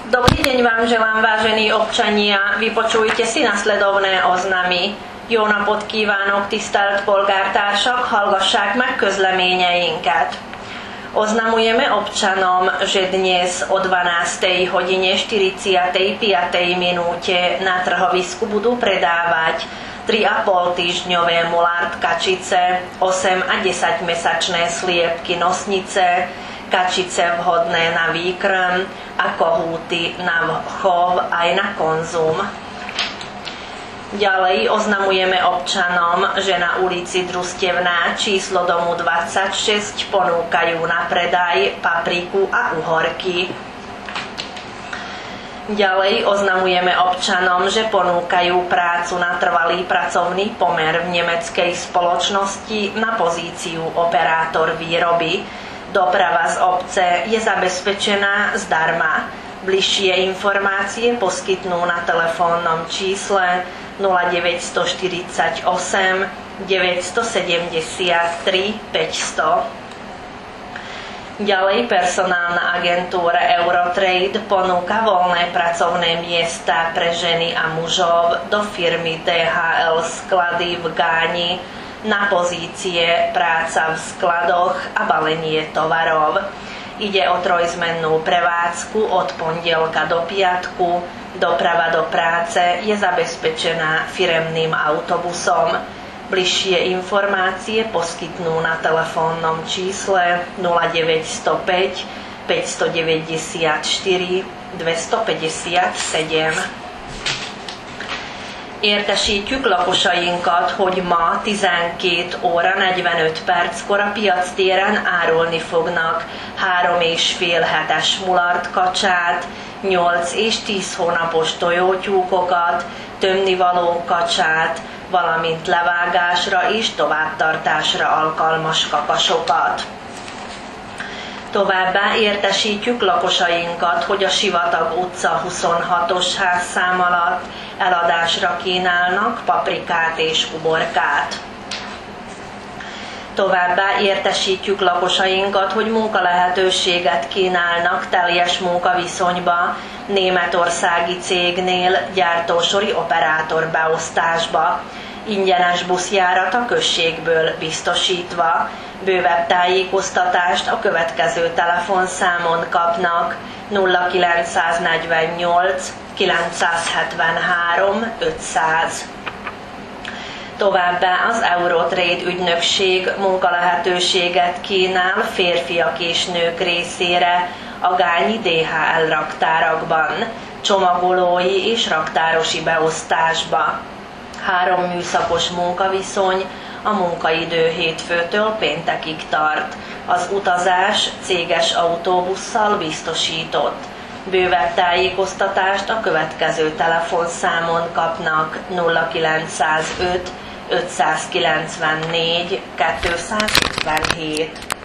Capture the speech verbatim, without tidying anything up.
Dobrý deň vám želám, vážení občania. Vypočujte si nasledovné oznamy. Jó napot kívánok, tisztelt polgártársak, hallgassák meg közleményeinket. Oznamujeme občanom, že dnes o dvanástej hodine štyridsiatej piatej minúte na trhovisku budú predávať tri a pol týždňové mulart kačice, osem a desaťmesačné sliepky nosnice, kačice vhodné na výkrm a kohúty na chov aj na konzum. Ďalej oznamujeme občanom, že na ulici Družstevná číslo domu dvadsaťšesť ponúkajú na predaj papriku a uhorky. Ďalej oznamujeme občanom, že ponúkajú prácu na trvalý pracovný pomer v nemeckej spoločnosti na pozíciu operátor výroby. Doprava z obce je zabezpečená zdarma. Bližšie informácie poskytnú na telefónnom čísle nula deväť štyridsaťosem deväťstosedemdesiattri päťsto. Ďalej personálna agentúra Eurotrade ponúka voľné pracovné miesta pre ženy a mužov do firmy dé há el Sklady v Gáni na pozície práca v skladoch a balenie tovarov. Ide o trojzmennú prevádzku od pondelka do piatku. Doprava do práce je zabezpečená firemným autobusom. Bližšie informácie poskytnú na telefónnom čísle nula deväť nula päť päťstodeväťdesiatštyri dvestopäťdesiatsedem. Értesítjük lakosainkat, hogy ma tizenkét óra negyvenöt perckor a piactéren árulni fognak három és fél hetes mulart kacsát, nyolc és tíz hónapos tojótyúkokat, tömnivaló kacsát, valamint levágásra és továbbtartásra alkalmas kakasokat. Továbbá értesítjük lakosainkat, hogy a Sivatag utca huszonhatos házszám alatt eladásra kínálnak paprikát és uborkát. Továbbá értesítjük lakosainkat, hogy munkalehetőséget kínálnak teljes munkaviszonyba németországi cégnél gyártósori operátor beosztásba, ingyenes buszjárat a községből biztosítva. Bővebb tájékoztatást a következő telefonszámon kapnak nulla kilencszáznegyvennyolc kilencszázhetvenhárom ötszáz. Továbbá az Eurotrade ügynökség munkalehetőséget kínál férfiak és nők részére a gányi dé há el raktárakban, csomagolói és raktárosi beosztásba. Három műszakos munkaviszony, a munkaidő hétfőtől péntekig tart. Az utazás céges autóbusszal biztosított. Bővebb tájékoztatást a következő telefonszámon kapnak nulla kilencszázöt ötszázkilencvennégy kétszázötvenhét.